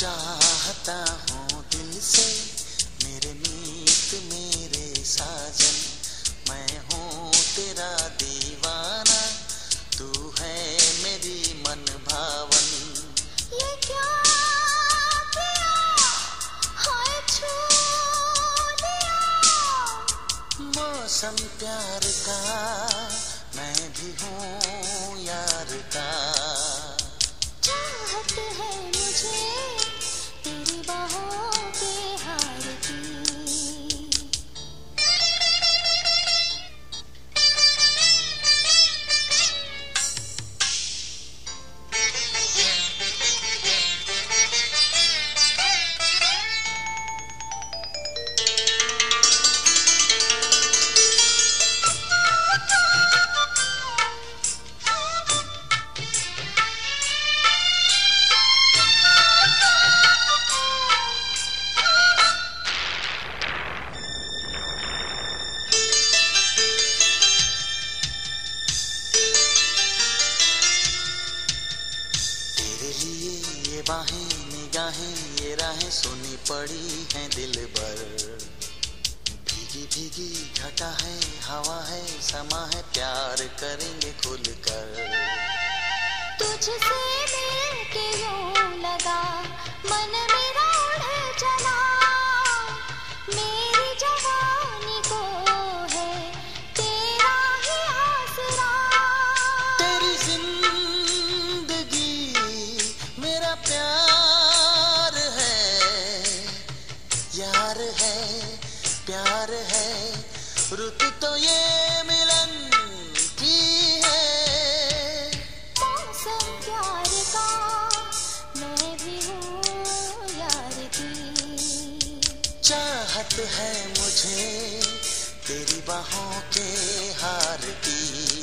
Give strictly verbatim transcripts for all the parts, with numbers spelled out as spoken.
चाहता हूँ दिल से मेरे मीत मेरे साजन, मैं हूँ तेरा दीवाना, तू है मेरी मन भावन। ये क्या किया, हाय छू लिया। मौसम प्यार का मैं भी हूँ यार का, चाहत है मुझे तेरी बाहों के हार की। ये बाहें निगाहें ये राहें सुनी पड़ी हैं दिल भर, भीगी भीगी घटा है हवा है समा है, प्यार करेंगे खुलकर। तुझसे मिलके यूं लगा मन मेरा उड़ चला, मेरी जवानी को है तेरा ही आसरा। तेरी जिंदगी मेरा प्यार है, यार है प्यार है, रुत तो ये मिलन की है। मौसम प्यार का मैं भी हूँ यार की, चाहत है मुझे तेरी बाहों के हार की।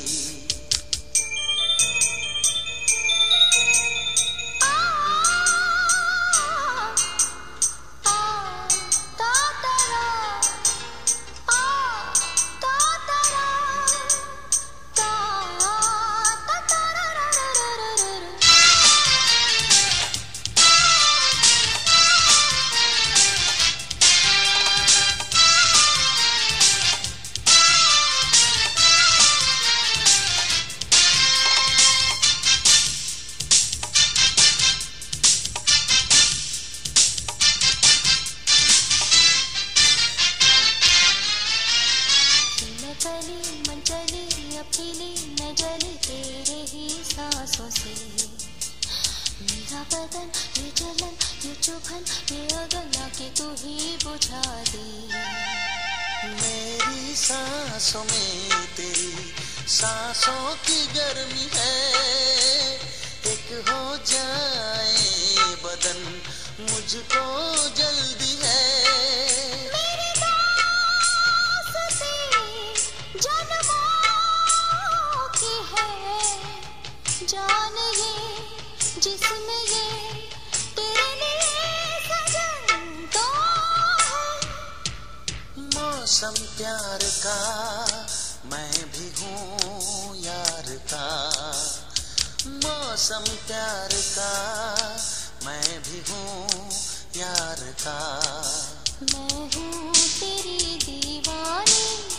चली मन चली अब खिली मैं जली तेरे ही सांसों से, मेरा बदन ये जलन ये चुभन ये अगन आके तू ही बुझा दे। मेरी सांसों में तेरी सांसों की गर्मी है, एक हो जाए बदन मुझको जल्दी है। जान ये जिसमें ये तेरे लिए सजन तो है। मौसम प्यार का मैं भी हूँ यार का, मौसम प्यार का मैं भी हूँ यार का, मैं हूँ तेरी दीवानी।